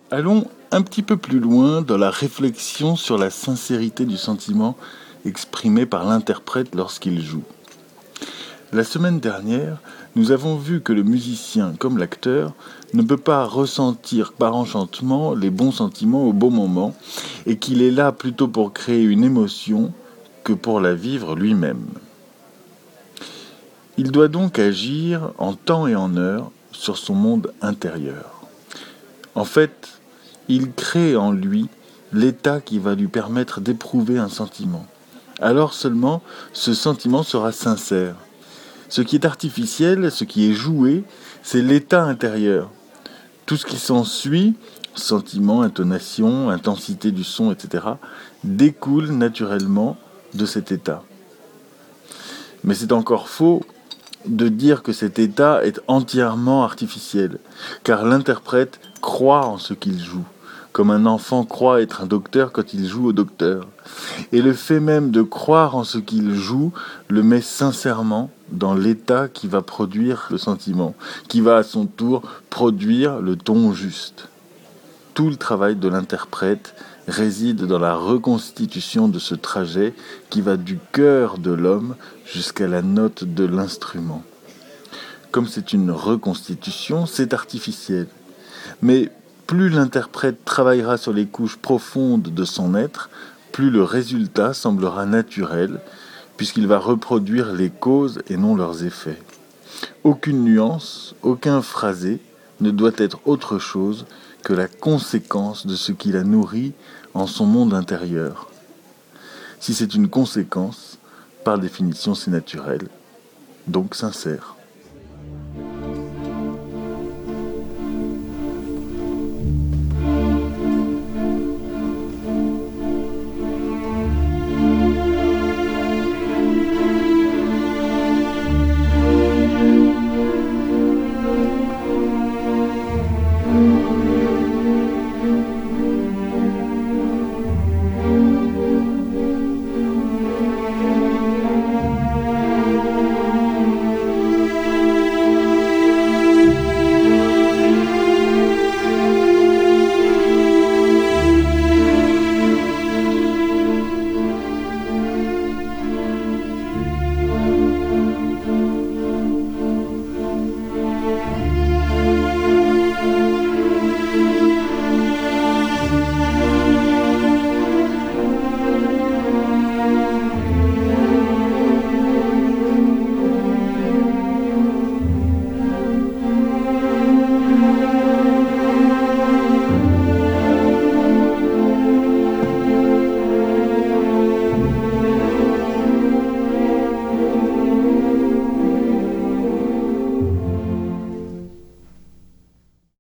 Allons un petit peu plus loin dans la réflexion sur la sincérité du sentiment exprimé par l'interprète lorsqu'il joue. La semaine dernière, nous avons vu que le musicien, comme l'acteur, ne peut pas ressentir par enchantement les bons sentiments au bon moment et qu'il est là plutôt pour créer une émotion que pour la vivre lui-même. Il doit donc agir en temps et en heure sur son monde intérieur. En fait, il crée en lui l'état qui va lui permettre d'éprouver un sentiment. Alors seulement, ce sentiment sera sincère. Ce qui est artificiel, ce qui est joué, c'est l'état intérieur. Tout ce qui s'ensuit, sentiment, intonation, intensité du son, etc., découle naturellement de cet état. Mais c'est encore faux de dire que cet état est entièrement artificiel, car l'interprète croit en ce qu'il joue, comme un enfant croit être un docteur quand il joue au docteur. Et le fait même de croire en ce qu'il joue le met sincèrement dans l'état qui va produire le sentiment, qui va à son tour produire le ton juste. Tout le travail de l'interprète réside dans la reconstitution de ce trajet qui va du cœur de l'homme jusqu'à la note de l'instrument. Comme c'est une reconstitution, c'est artificiel. Mais plus l'interprète travaillera sur les couches profondes de son être, plus le résultat semblera naturel, puisqu'il va reproduire les causes et non leurs effets. Aucune nuance, aucun phrasé ne doit être autre chose que la conséquence de ce qu'il a nourri en son monde intérieur. Si c'est une conséquence, par définition c'est naturel, donc sincère.